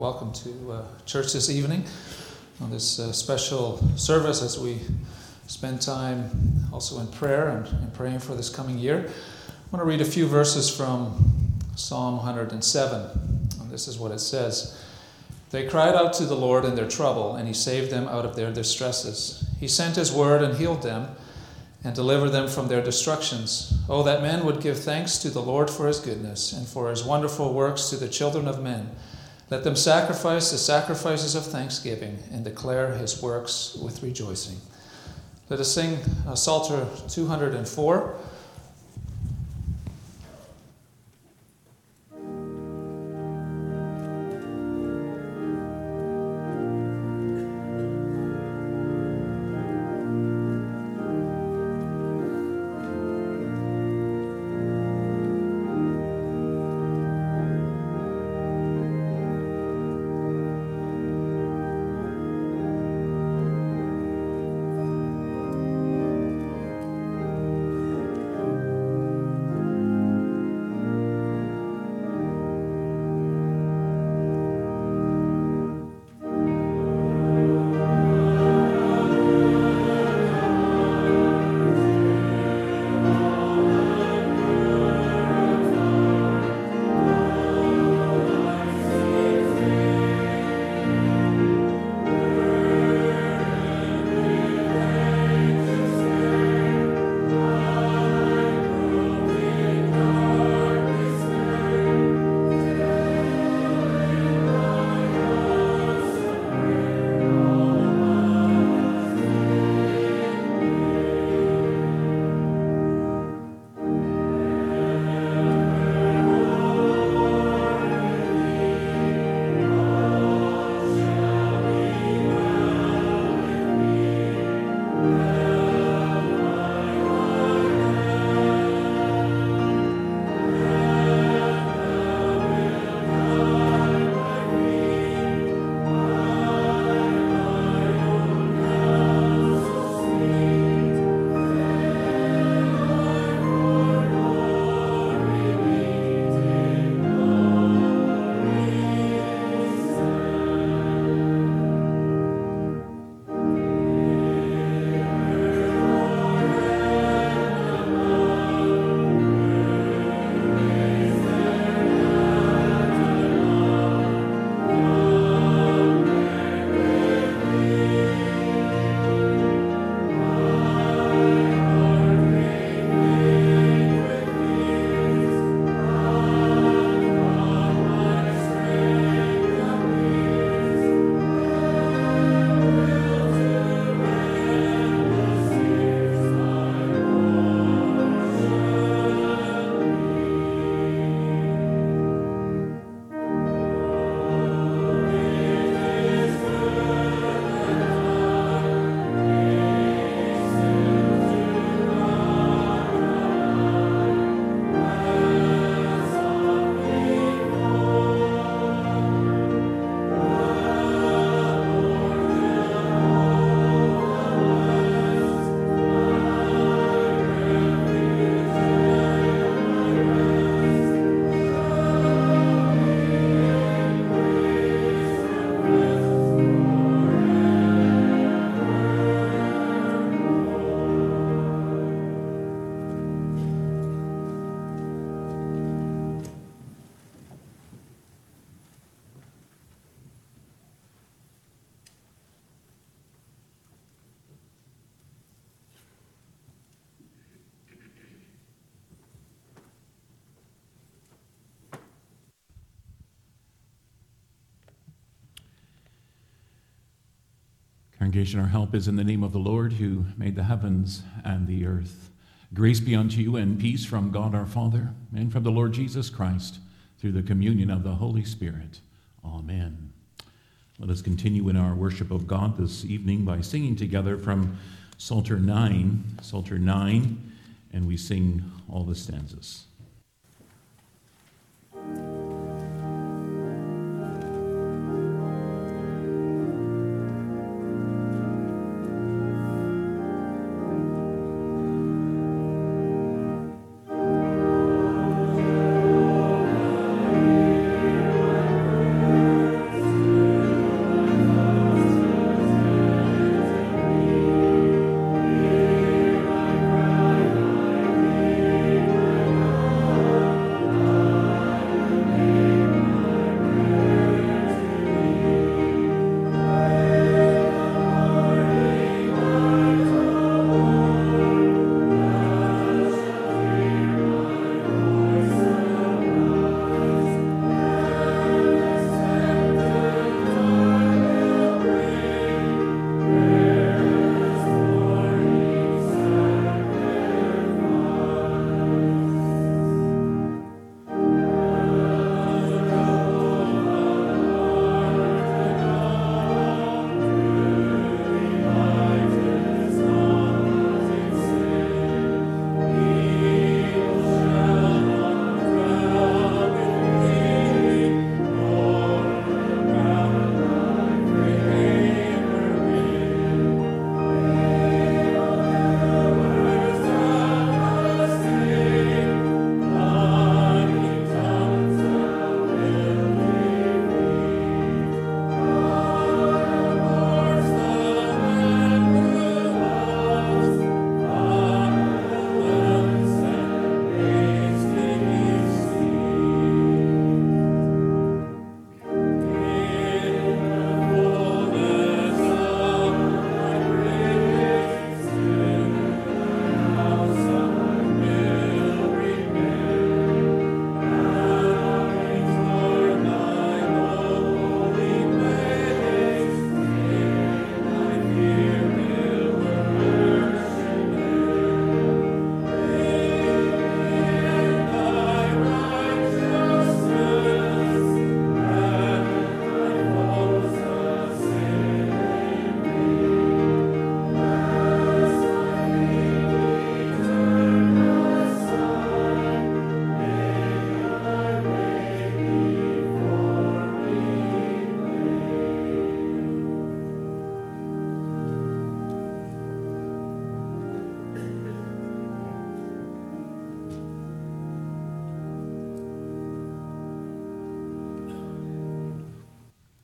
Welcome to church this evening on this special service as we spend time also in prayer and praying for this coming year. I want to read a few verses from Psalm 107. And this is what it says. They cried out to the Lord in their trouble, and he saved them out of their distresses. He sent his word and healed them and delivered them from their destructions. Oh, that men would give thanks to the Lord for his goodness and for his wonderful works to the children of men. Let them sacrifice the sacrifices of thanksgiving and declare his works with rejoicing. Let us sing Psalter 204. Congregation, our help is in the name of the Lord who made the heavens and the earth. Grace be unto you and peace from God our Father and from the Lord Jesus Christ through the communion of the Holy Spirit. Amen. Let us continue in our worship of God this evening by singing together from Psalter 9, and we sing all the stanzas.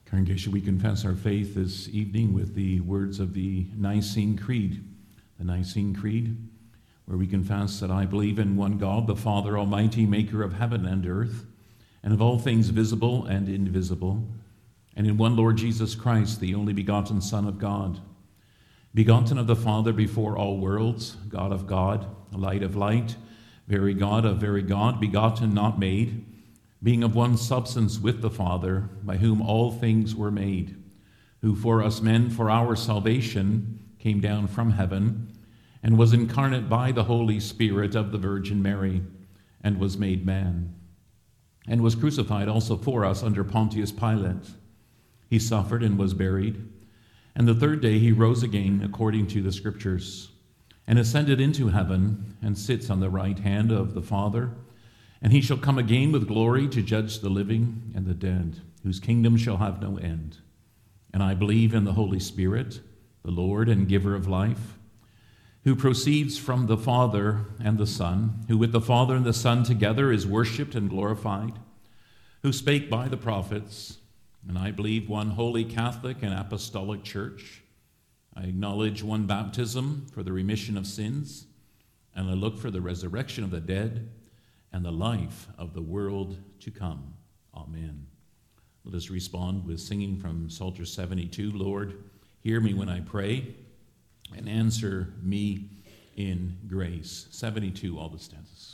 Congregation, we confess our faith this evening with the words of the Nicene Creed. The Nicene Creed, where we confess that I believe in one God, the Father Almighty, maker of heaven and earth, and of all things visible and invisible, and in one Lord Jesus Christ, the only begotten Son of God, begotten of the Father before all worlds, God of God, light of light, very God of very God, begotten, not made, being of one substance with the Father, by whom all things were made, who for us men, for our salvation, came down from heaven, and was incarnate by the Holy Spirit of the Virgin Mary, and was made man, and was crucified also for us under Pontius Pilate. He suffered and was buried, and the third day he rose again according to the Scriptures, and ascended into heaven, and sits on the right hand of the Father. And he shall come again with glory to judge the living and the dead, whose kingdom shall have no end. And I believe in the Holy Spirit, the Lord and giver of life, who proceeds from the Father and the Son, who with the Father and the Son together is worshipped and glorified, who spake by the prophets. And I believe one holy Catholic and apostolic church. I acknowledge one baptism for the remission of sins, and I look for the resurrection of the dead and the life of the world to come. Amen. Let us respond with singing from Psalter 72. Lord, hear me when I pray, and answer me in grace. 72, all the stanzas.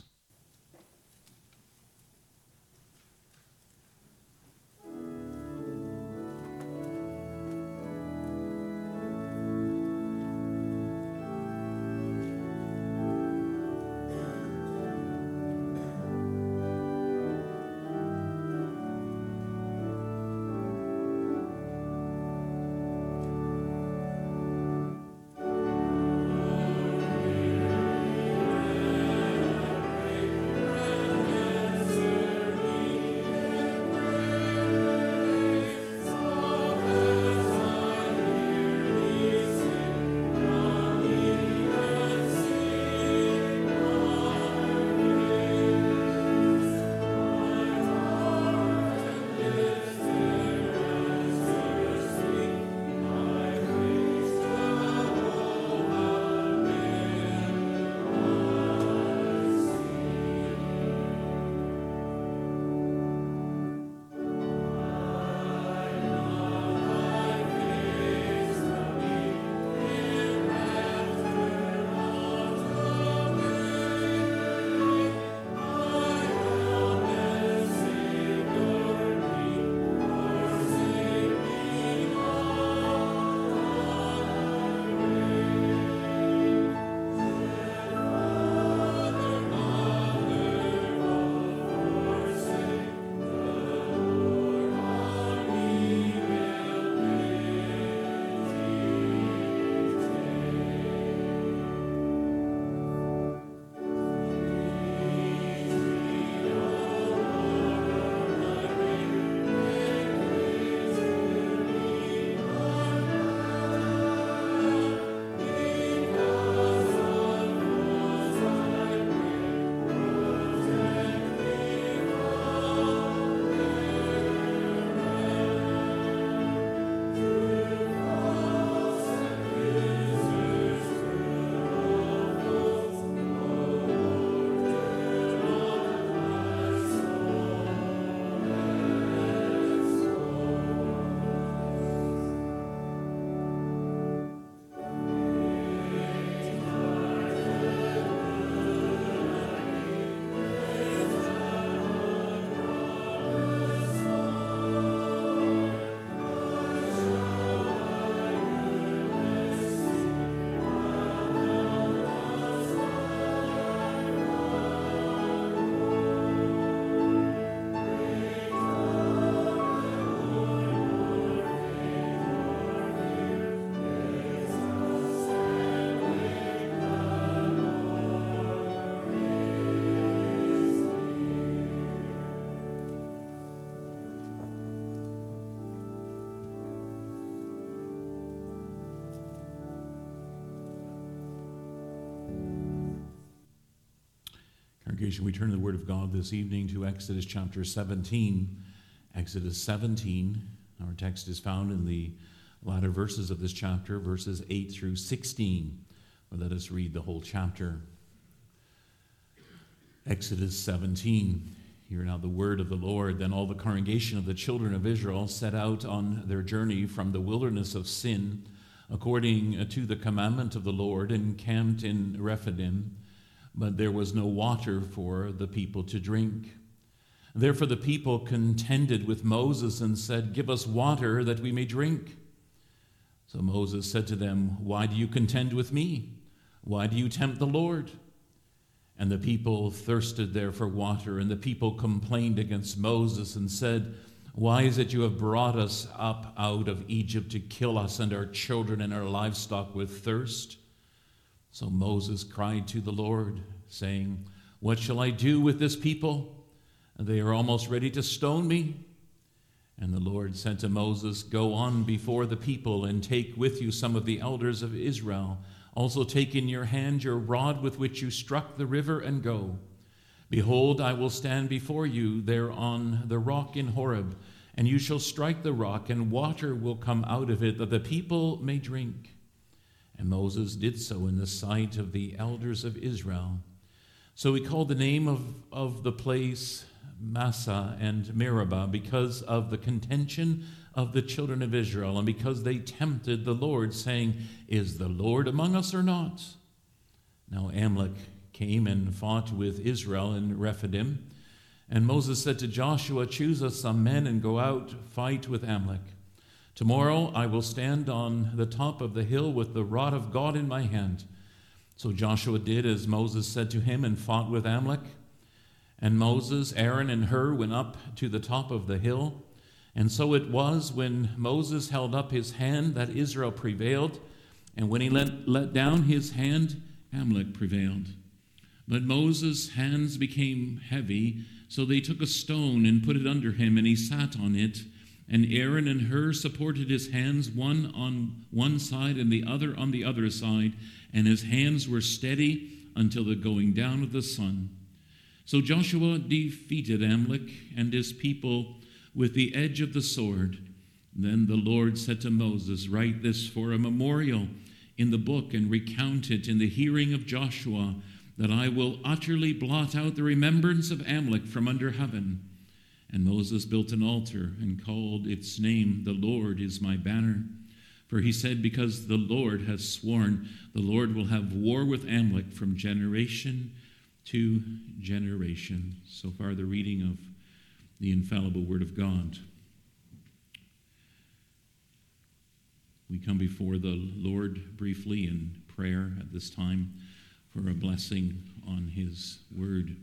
Congregation, we turn to the Word of God this evening to Exodus chapter 17. Exodus 17, Our text is found in the latter verses of this chapter, verses 8 through 16. But let us read the whole chapter. Exodus 17. Hear now the word of the Lord. Then all the congregation of the children of Israel set out on their journey from the wilderness of Sin, according to the commandment of the Lord, and camped in Rephidim. But there was no water for the people to drink. Therefore the people contended with Moses and said, "Give us water that we may drink." So Moses said to them, "Why do you contend with me? Why do you tempt the Lord?" And the people thirsted there for water, and the people complained against Moses and said, "Why is it you have brought us up out of Egypt to kill us and our children and our livestock with thirst?" So Moses cried to the Lord, saying, "What shall I do with this people? They are almost ready to stone me." And the Lord said to Moses, "Go on before the people and take with you some of the elders of Israel. Also take in your hand your rod with which you struck the river and go. Behold, I will stand before you there on the rock in Horeb, and you shall strike the rock, and water will come out of it, that the people may drink." And Moses did so in the sight of the elders of Israel. So he called the name of the place Massah and Meribah, because of the contention of the children of Israel, and because they tempted the Lord, saying, "Is the Lord among us or not?" Now Amalek came and fought with Israel in Rephidim. And Moses said to Joshua, "Choose us some men and go out, fight with Amalek. Tomorrow I will stand on the top of the hill with the rod of God in my hand." So Joshua did as Moses said to him and fought with Amalek. And Moses, Aaron, and Hur went up to the top of the hill. And so it was when Moses held up his hand that Israel prevailed, and when he let down his hand, Amalek prevailed. But Moses' hands became heavy, so they took a stone and put it under him, and he sat on it. And Aaron and Hur supported his hands, one on one side and the other on the other side, and his hands were steady until the going down of the sun. So Joshua defeated Amalek and his people with the edge of the sword. Then the Lord said to Moses, "Write this for a memorial in the book and recount it in the hearing of Joshua, that I will utterly blot out the remembrance of Amalek from under heaven." And Moses built an altar and called its name, "The Lord is my banner." For he said, "Because the Lord has sworn, the Lord will have war with Amalek from generation to generation." So far the reading of the infallible Word of God. We come before the Lord briefly in prayer at this time for a blessing on His Word.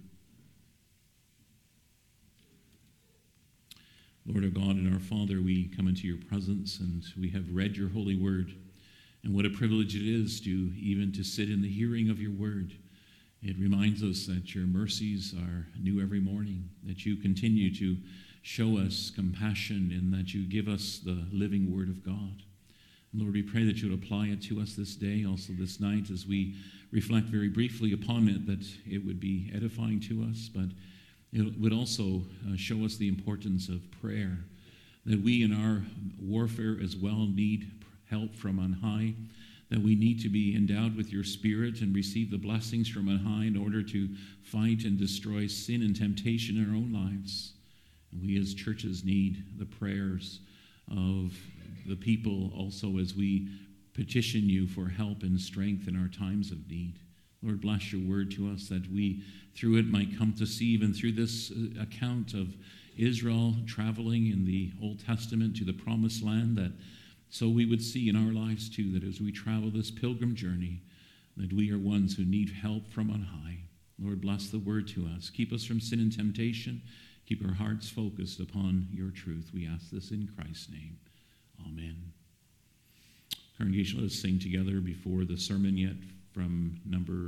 Lord our God and our Father, we come into your presence and we have read your holy word. And what a privilege it is even to sit in the hearing of your word. It reminds us that your mercies are new every morning, that you continue to show us compassion, and that you give us the living word of God. And Lord, we pray that you would apply it to us this day, also this night, as we reflect very briefly upon it, that it would be edifying to us, but it would also show us the importance of prayer, that we in our warfare as well need help from on high, that we need to be endowed with your Spirit and receive the blessings from on high in order to fight and destroy sin and temptation in our own lives. And we as churches need the prayers of the people also as we petition you for help and strength in our times of need. Lord, bless your word to us, that we through it might come to see, even through this account of Israel traveling in the Old Testament to the promised land, that so we would see in our lives too, that as we travel this pilgrim journey, that we are ones who need help from on high. Lord, bless the word to us. Keep us from sin and temptation. Keep our hearts focused upon your truth. We ask this in Christ's name. Amen. Congregation, let us sing together before the sermon yet from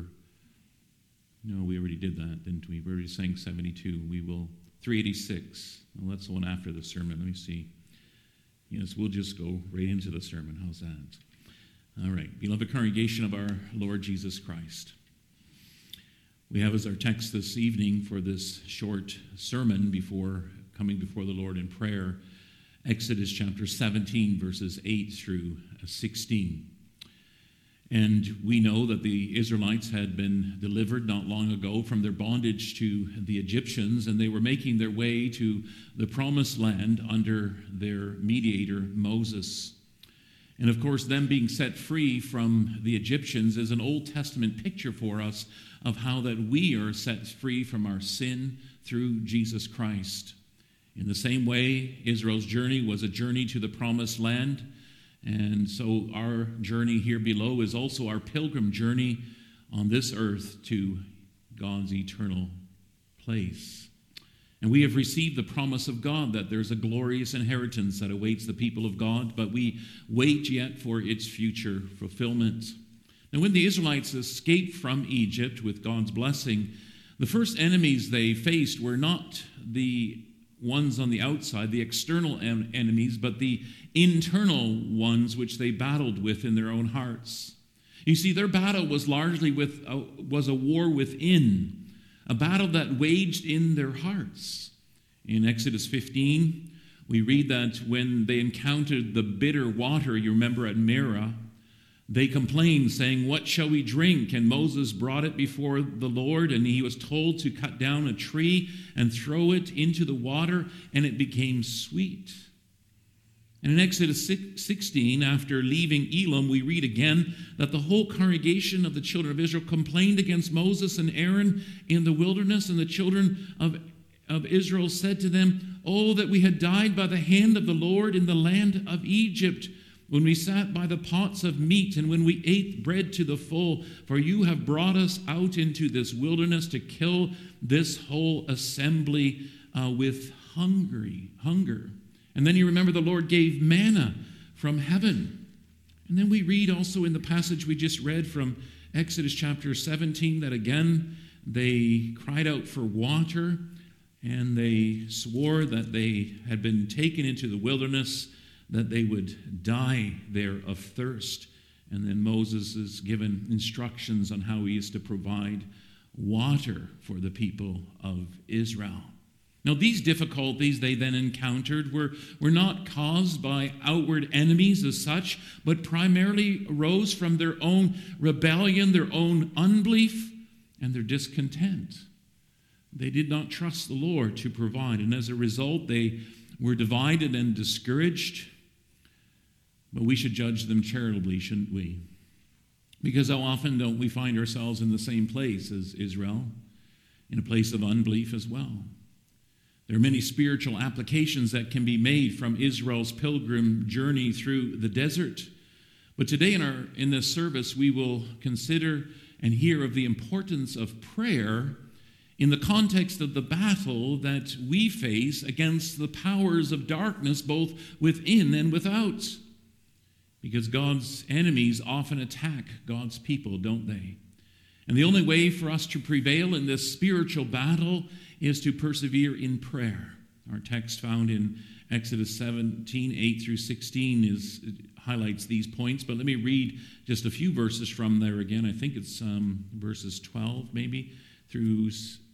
we already did that, didn't we? We already sang 72. 386. Well, that's the one after the sermon. Let me see. Yes, we'll just go right into the sermon. How's that? All right. Beloved congregation of our Lord Jesus Christ, we have as our text this evening for this short sermon before coming before the Lord in prayer, Exodus chapter 17, verses 8 through 16. And we know that the Israelites had been delivered not long ago from their bondage to the Egyptians, and they were making their way to the promised land under their mediator, Moses. And of course, them being set free from the Egyptians is an Old Testament picture for us of how that we are set free from our sin through Jesus Christ. In the same way, Israel's journey was a journey to the promised land. And so our journey here below is also our pilgrim journey on this earth to God's eternal place. And we have received the promise of God that there's a glorious inheritance that awaits the people of God, but we wait yet for its future fulfillment. Now, when the Israelites escaped from Egypt with God's blessing, the first enemies they faced were not the ones on the outside, the external enemies, but the internal ones which they battled with in their own hearts. You see, their battle was largely was a war within, a battle that waged in their hearts. In Exodus 15, we read that when they encountered the bitter water, you remember at Meribah, they complained, saying, "What shall we drink?" And Moses brought it before the Lord, and he was told to cut down a tree and throw it into the water, and it became sweet. And in Exodus 16, after leaving Elim, we read again that the whole congregation of the children of Israel complained against Moses and Aaron in the wilderness, and the children of Israel said to them, "Oh, that we had died by the hand of the Lord in the land of Egypt, when we sat by the pots of meat and when we ate bread to the full, for you have brought us out into this wilderness to kill this whole assembly with hunger." And then you remember the Lord gave manna from heaven. And then we read also in the passage we just read from Exodus chapter 17 that again they cried out for water, and they swore that they had been taken into the wilderness, that they would die there of thirst. And then Moses is given instructions on how he is to provide water for the people of Israel. Now, these difficulties they then encountered were not caused by outward enemies as such, but primarily arose from their own rebellion, their own unbelief, and their discontent. They did not trust the Lord to provide, and as a result, they were divided and discouraged. But we should judge them charitably, shouldn't we? Because how often don't we find ourselves in the same place as Israel, in a place of unbelief as well? There are many spiritual applications that can be made from Israel's pilgrim journey through the desert. But today in this service, we will consider and hear of the importance of prayer in the context of the battle that we face against the powers of darkness, both within and without. Because God's enemies often attack God's people, don't they? And the only way for us to prevail in this spiritual battle is to persevere in prayer. Our text found in Exodus 17, 8 through 16 highlights these points, but let me read just a few verses from there again. I think it's verses 12 maybe through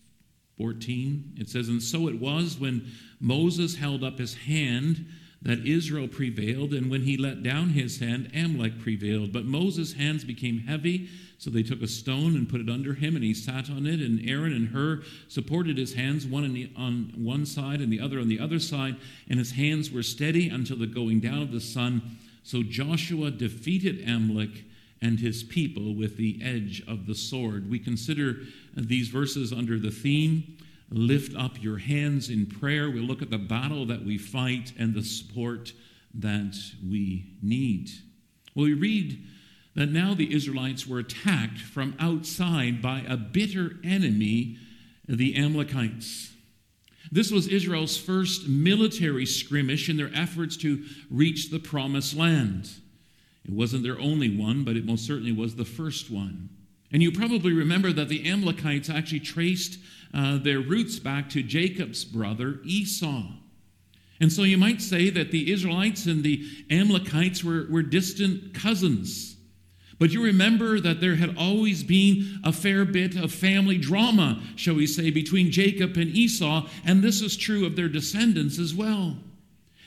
14. It says, "And so it was when Moses held up his hand that Israel prevailed, and when he let down his hand, Amalek prevailed. But Moses' hands became heavy, so they took a stone and put it under him, and he sat on it, and Aaron and Hur supported his hands, one on one side and the other on the other side, and his hands were steady until the going down of the sun. So Joshua defeated Amalek and his people with the edge of the sword." We consider these verses under the theme, "Lift up your hands in prayer." We'll look at the battle that we fight and the support that we need. Well, we read that now the Israelites were attacked from outside by a bitter enemy, the Amalekites. This was Israel's first military skirmish in their efforts to reach the promised land. It wasn't their only one, but it most certainly was the first one. And you probably remember that the Amalekites actually traced their roots back to Jacob's brother Esau. And so you might say that the Israelites and the Amalekites were distant cousins. But you remember that there had always been a fair bit of family drama, shall we say, between Jacob and Esau, and this is true of their descendants as well.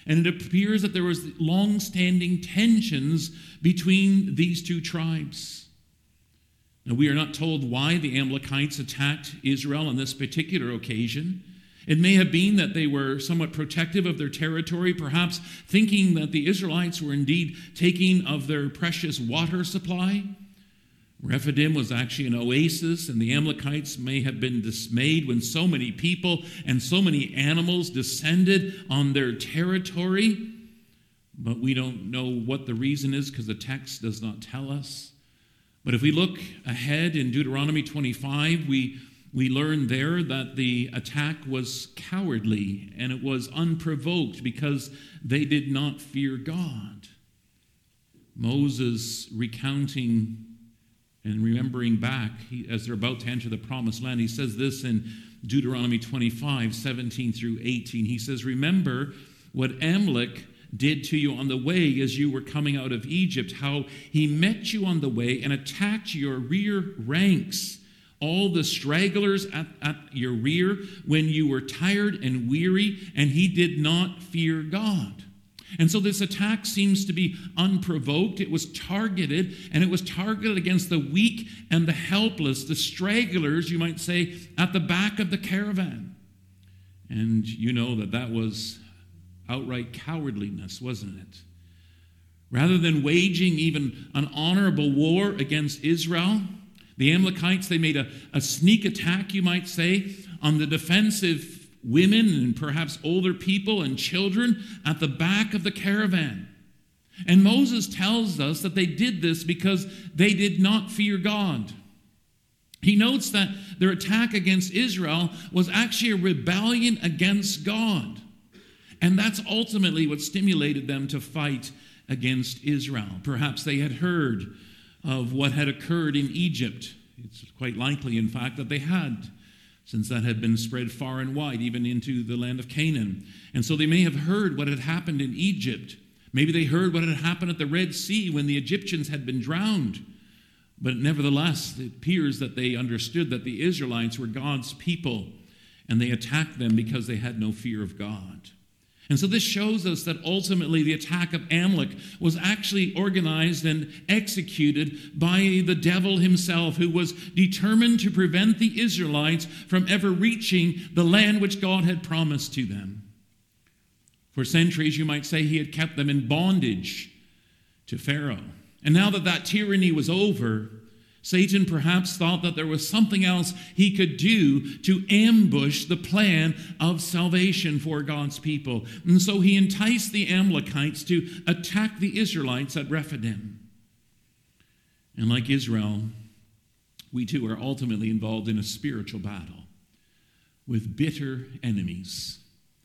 And it appears that there was long-standing tensions between these two tribes. Now, we are not told why the Amalekites attacked Israel on this particular occasion. It may have been that they were somewhat protective of their territory, perhaps thinking that the Israelites were indeed taking of their precious water supply. Rephidim was actually an oasis, and the Amalekites may have been dismayed when so many people and so many animals descended on their territory. But we don't know what the reason is because the text does not tell us. But if we look ahead in Deuteronomy 25, we learn there that the attack was cowardly and it was unprovoked because they did not fear God. Moses recounting and remembering back, as they're about to enter the promised land, he says this in Deuteronomy 25, 17 through 18. He says, "Remember what Amalek did to you on the way as you were coming out of Egypt, how he met you on the way and attacked your rear ranks, all the stragglers at your rear when you were tired and weary, and he did not fear God." And so this attack seems to be unprovoked. It was targeted, and it was targeted against the weak and the helpless, the stragglers, you might say, at the back of the caravan. And you know that was outright cowardliness, wasn't it? Rather than waging even an honorable war against Israel, the Amalekites, they made a sneak attack, you might say, on the defensive women and perhaps older people and children at the back of the caravan. And Moses tells us that they did this because they did not fear God. He notes that their attack against Israel was actually a rebellion against God. And that's ultimately what stimulated them to fight against Israel. Perhaps they had heard of what had occurred in Egypt. It's quite likely, in fact, that they had, since that had been spread far and wide, even into the land of Canaan. And so they may have heard what had happened in Egypt. Maybe they heard what had happened at the Red Sea when the Egyptians had been drowned. But nevertheless, it appears that they understood that the Israelites were God's people, and they attacked them because they had no fear of God. And so this shows us that ultimately the attack of Amalek was actually organized and executed by the devil himself, who was determined to prevent the Israelites from ever reaching the land which God had promised to them. For centuries, you might say, he had kept them in bondage to Pharaoh. And now that tyranny was over, Satan perhaps thought that there was something else he could do to ambush the plan of salvation for God's people. And so he enticed the Amalekites to attack the Israelites at Rephidim. And like Israel, we too are ultimately involved in a spiritual battle with bitter enemies.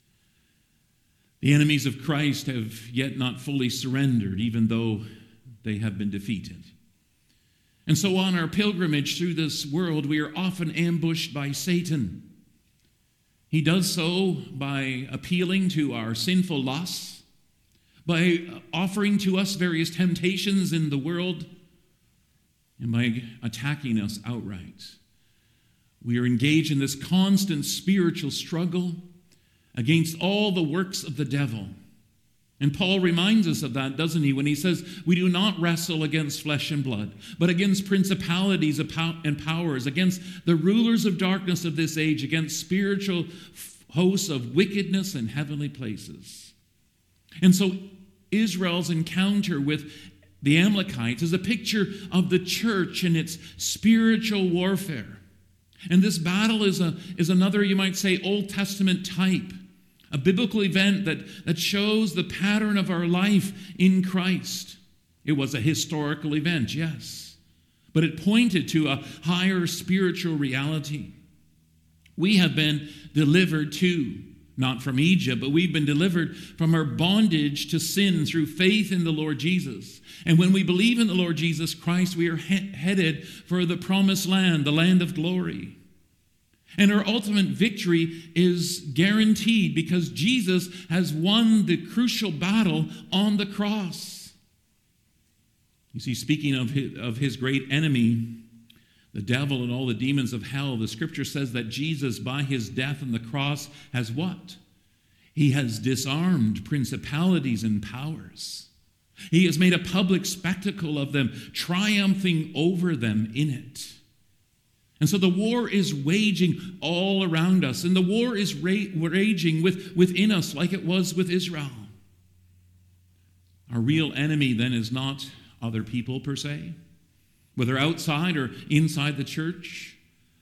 The enemies of Christ have yet not fully surrendered, even though they have been defeated. And so on our pilgrimage through this world, we are often ambushed by Satan. He does so by appealing to our sinful lusts, by offering to us various temptations in the world, and by attacking us outright. We are engaged in this constant spiritual struggle against all the works of the devil. And Paul reminds us of that, doesn't he, when he says, we do not wrestle against flesh and blood, but against principalities and powers, against the rulers of darkness of this age, against spiritual hosts of wickedness in heavenly places. And so Israel's encounter with the Amalekites is a picture of the church and its spiritual warfare. And this battle is another, you might say, Old Testament type. A biblical event that shows the pattern of our life in Christ. It was a historical event, yes, but it pointed to a higher spiritual reality. We have been delivered too, not from Egypt, but we've been delivered from our bondage to sin through faith in the Lord Jesus. And when we believe in the Lord Jesus Christ, we are headed for the promised land, the land of glory. And our ultimate victory is guaranteed because Jesus has won the crucial battle on the cross. You see, speaking of his great enemy, the devil and all the demons of hell, the scripture says that Jesus, by his death on the cross, has what? He has disarmed principalities and powers. He has made a public spectacle of them, triumphing over them in it. And so the war is waging all around us, and the war is raging within us like it was with Israel. Our real enemy then is not other people per se, whether outside or inside the church.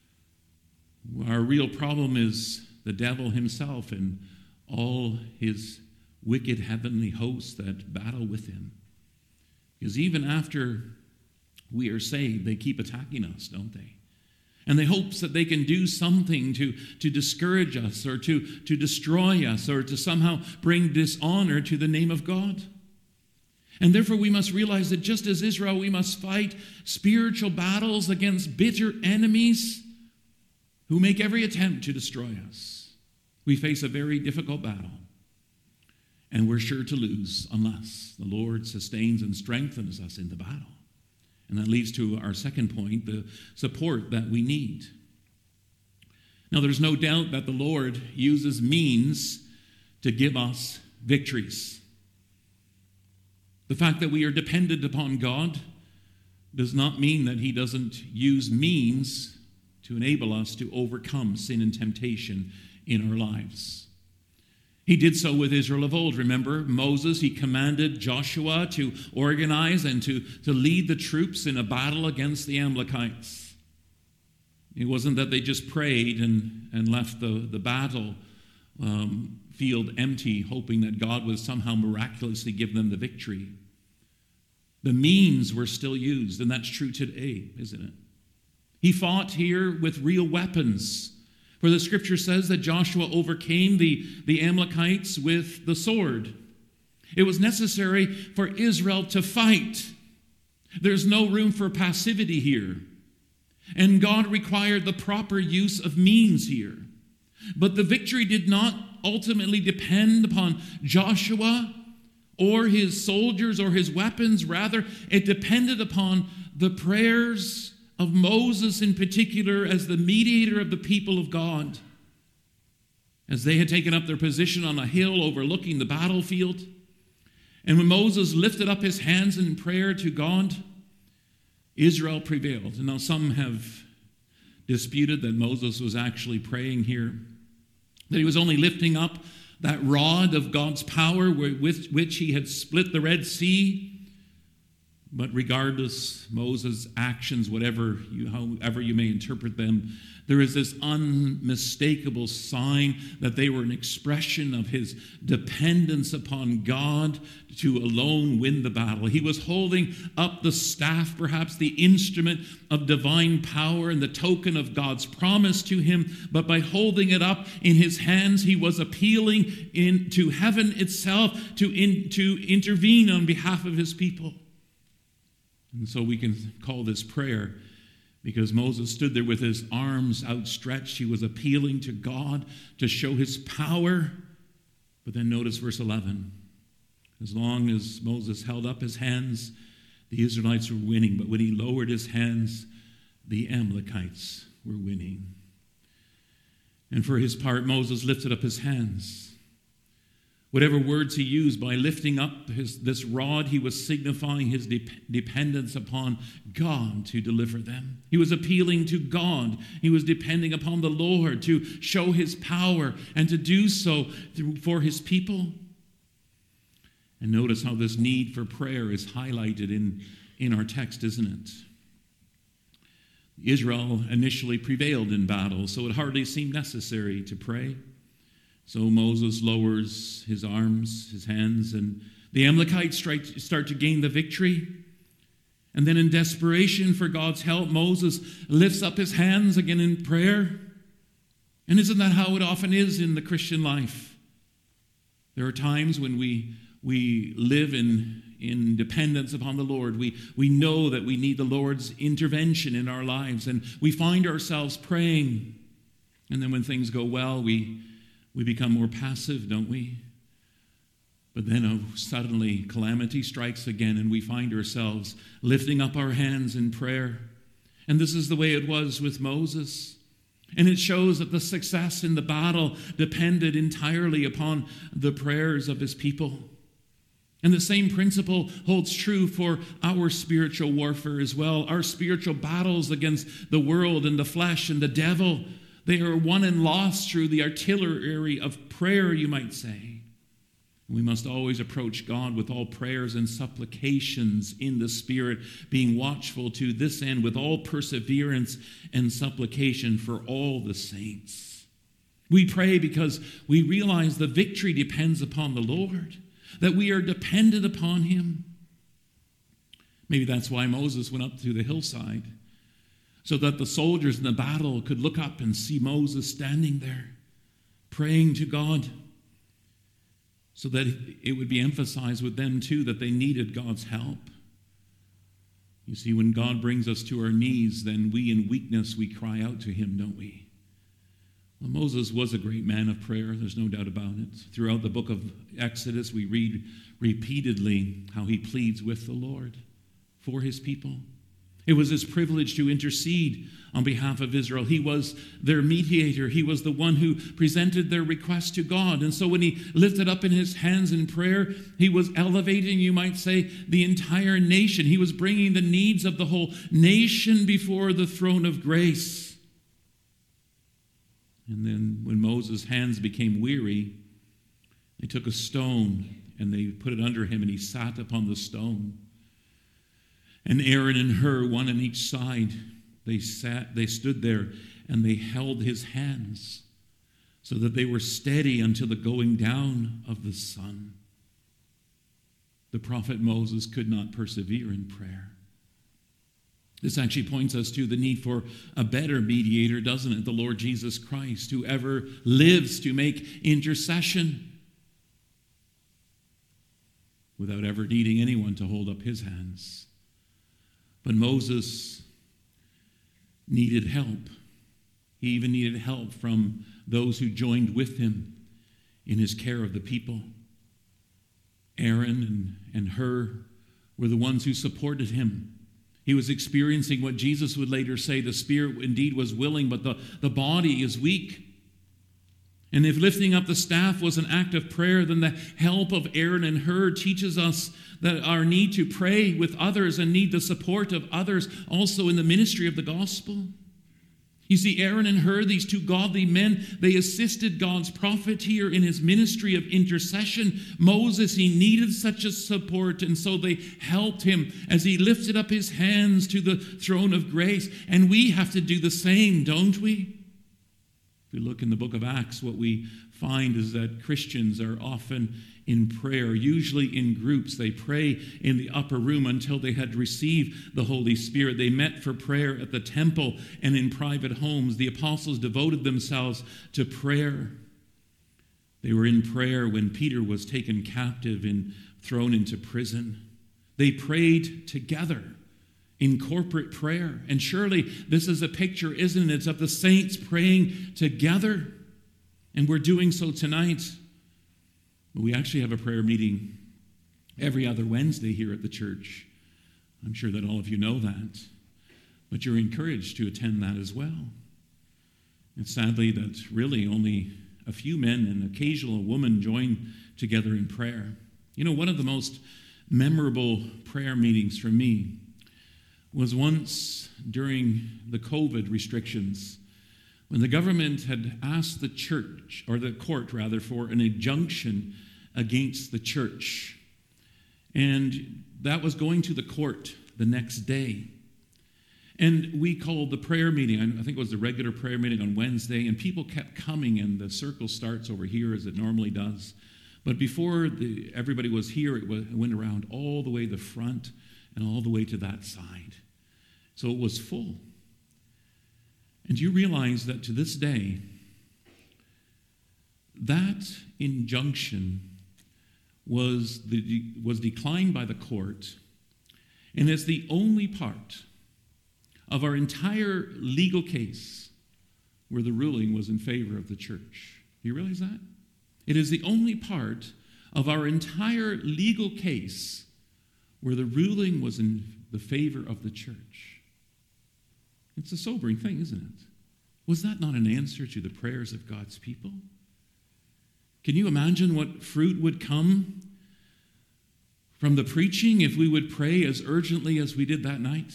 Our real problem is the devil himself and all his wicked heavenly hosts that battle with him. Because even after we are saved, they keep attacking us, don't they? And they hope that they can do something to discourage us or to destroy us or to somehow bring dishonor to the name of God. And therefore we must realize that just as Israel, we must fight spiritual battles against bitter enemies who make every attempt to destroy us. We face a very difficult battle, and we're sure to lose unless the Lord sustains and strengthens us in the battle. And that leads to our second point, the support that we need. Now, there's no doubt that the Lord uses means to give us victories. The fact that we are dependent upon God does not mean that he doesn't use means to enable us to overcome sin and temptation in our lives. He did so with Israel of old. Remember, Moses, he commanded Joshua to organize and to lead the troops in a battle against the Amalekites. It wasn't that they just prayed and left the battle field empty, hoping that God would somehow miraculously give them the victory. The means were still used, and that's true today, isn't it? He fought here with real weapons. For the scripture says that Joshua overcame the Amalekites with the sword. It was necessary for Israel to fight. There's no room for passivity here. And God required the proper use of means here. But the victory did not ultimately depend upon Joshua or his soldiers or his weapons. Rather, it depended upon the prayers of Moses in particular as the mediator of the people of God. As they had taken up their position on a hill overlooking the battlefield. And when Moses lifted up his hands in prayer to God, Israel prevailed. And now some have disputed that Moses was actually praying here, that he was only lifting up that rod of God's power with which he had split the Red Sea. But regardless, Moses' actions, however you may interpret them, there is this unmistakable sign that they were an expression of his dependence upon God to alone win the battle. He was holding up the staff, perhaps the instrument of divine power and the token of God's promise to him, but by holding it up in his hands, he was appealing to heaven itself to intervene on behalf of his people. And so we can call this prayer because Moses stood there with his arms outstretched. He was appealing to God to show his power. But then notice verse 11. As long as Moses held up his hands, the Israelites were winning. But when he lowered his hands, the Amalekites were winning. And for his part, Moses lifted up his hands. Whatever words he used by lifting up this rod, he was signifying his dependence upon God to deliver them. He was appealing to God. He was depending upon the Lord to show his power and to do so for his people. And notice how this need for prayer is highlighted in our text, isn't it? Israel initially prevailed in battle, so it hardly seemed necessary to pray. So Moses lowers his arms, his hands, and the Amalekites start to gain the victory. And then in desperation for God's help, Moses lifts up his hands again in prayer. And isn't that how it often is in the Christian life? There are times when we live in dependence upon the Lord. We know that we need the Lord's intervention in our lives, and we find ourselves praying. And then when things go well, we become more passive, don't we? But then suddenly calamity strikes again, and we find ourselves lifting up our hands in prayer. And this is the way it was with Moses. And it shows that the success in the battle depended entirely upon the prayers of his people. And the same principle holds true for our spiritual warfare as well. Our spiritual battles against the world and the flesh and the devil, they are won and lost through the artillery of prayer, you might say. We must always approach God with all prayers and supplications in the Spirit, being watchful to this end with all perseverance and supplication for all the saints. We pray because we realize the victory depends upon the Lord, that we are dependent upon him. Maybe that's why Moses went up to the hillside, so that the soldiers in the battle could look up and see Moses standing there, praying to God, so that it would be emphasized with them too that they needed God's help. You see, when God brings us to our knees, then we in weakness, we cry out to him, don't we? Well, Moses was a great man of prayer, there's no doubt about it. Throughout the book of Exodus, we read repeatedly how he pleads with the Lord for his people. It was his privilege to intercede on behalf of Israel. He was their mediator. He was the one who presented their request to God. And so when he lifted up in his hands in prayer, he was elevating, you might say, the entire nation. He was bringing the needs of the whole nation before the throne of grace. And then when Moses' hands became weary, they took a stone and they put it under him, and he sat upon the stone. And Aaron and Hur, one on each side, they stood there, and they held his hands so that they were steady until the going down of the sun. The prophet Moses could not persevere in prayer. This actually points us to the need for a better mediator, doesn't it? The Lord Jesus Christ, who ever lives to make intercession without ever needing anyone to hold up his hands. But Moses needed help. He even needed help from those who joined with him in his care of the people. Aaron and Hur were the ones who supported him. He was experiencing what Jesus would later say, the spirit indeed was willing, but the body is weak. And if lifting up the staff was an act of prayer, then the help of Aaron and Hur teaches us that our need to pray with others and need the support of others also in the ministry of the gospel. You see, Aaron and Hur, these two godly men, they assisted God's prophet here in his ministry of intercession. Moses, he needed such a support, and so they helped him as he lifted up his hands to the throne of grace. And we have to do the same, don't we? If we look in the book of Acts, what we find is that Christians are often in prayer, usually in groups. They pray in the upper room until they had received the Holy Spirit. They met for prayer at the temple and in private homes. The apostles devoted themselves to prayer. They were in prayer when Peter was taken captive and thrown into prison. They prayed together in corporate prayer. And surely this is a picture, isn't it, of the saints praying together. And we're doing so tonight. We actually have a prayer meeting every other Wednesday here at the church. I'm sure that all of you know that. But you're encouraged to attend that as well. And sadly, that really only a few men and occasional woman join together in prayer. You know, one of the most memorable prayer meetings for me was once during the COVID restrictions, when the government had asked the church, or the court rather, for an injunction against the church. And that was going to the court the next day. And we called the prayer meeting, I think it was the regular prayer meeting on Wednesday, and people kept coming, and the circle starts over here as it normally does. But before everybody was here, it went around all the way to the front and all the way to that side. So it was full. And you realize that to this day, that injunction was declined by the court, and is the only part of our entire legal case where the ruling was in favor of the church. Do you realize that? It is the only part of our entire legal case where the ruling was in the favor of the church. It's a sobering thing, isn't it? Was that not an answer to the prayers of God's people? Can you imagine what fruit would come from the preaching if we would pray as urgently as we did that night?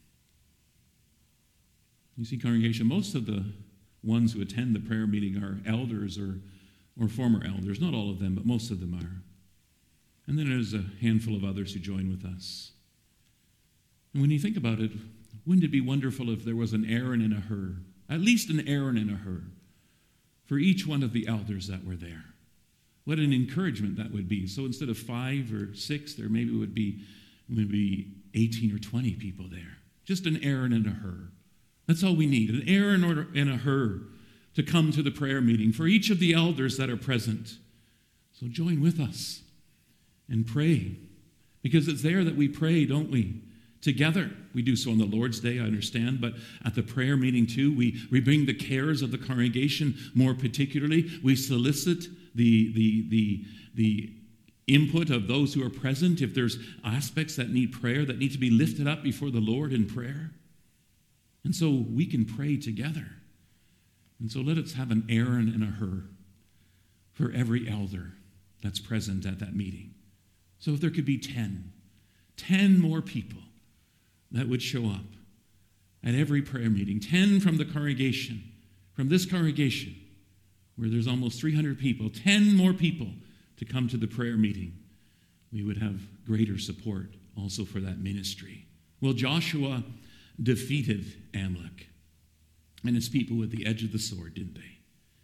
You see, congregation, most of the ones who attend the prayer meeting are elders or former elders. Not all of them, but most of them are. And then there's a handful of others who join with us. And when you think about it, wouldn't it be wonderful if there was an Aaron and a Hur, at least an Aaron and a Hur, for each one of the elders that were there? What an encouragement that would be. So instead of 5 or 6, there maybe would be 18 or 20 people there. Just an Aaron and a Hur. That's all we need, an Aaron and a Hur to come to the prayer meeting for each of the elders that are present. So join with us and pray, because it's there that we pray, don't we? Together. We do so on the Lord's Day, I understand, but at the prayer meeting too, we bring the cares of the congregation more particularly. We solicit the input of those who are present. If there's aspects that need prayer, that need to be lifted up before the Lord in prayer. And so we can pray together. And so let us have an Aaron and a Hur for every elder that's present at that meeting. So if there could be 10 more people that would show up at every prayer meeting, 10 from the congregation, from this congregation, where there's almost 300 people, 10 more people to come to the prayer meeting, we would have greater support also for that ministry. Well, Joshua defeated Amalek and his people with the edge of the sword, didn't they?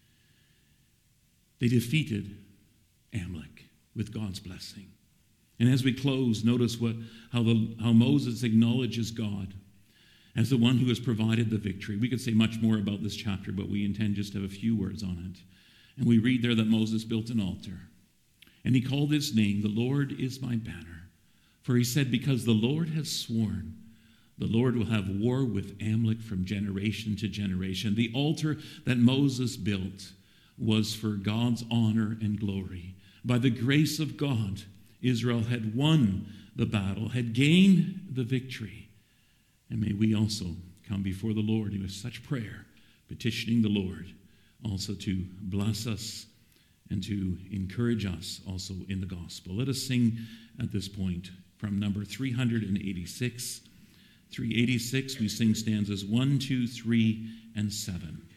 They defeated Amalek with God's blessing. And as we close, notice how Moses acknowledges God as the one who has provided the victory. We could say much more about this chapter, but we intend just to have a few words on it. And we read there that Moses built an altar, and he called his name, "The Lord is my banner." For he said, because the Lord has sworn, the Lord will have war with Amalek from generation to generation. The altar that Moses built was for God's honor and glory. By the grace of God, Israel had won the battle, had gained the victory. And may we also come before the Lord with such prayer, petitioning the Lord also to bless us and to encourage us also in the gospel. Let us sing at this point from number 386. 386, we sing stanzas 1, 2, 3, and 7.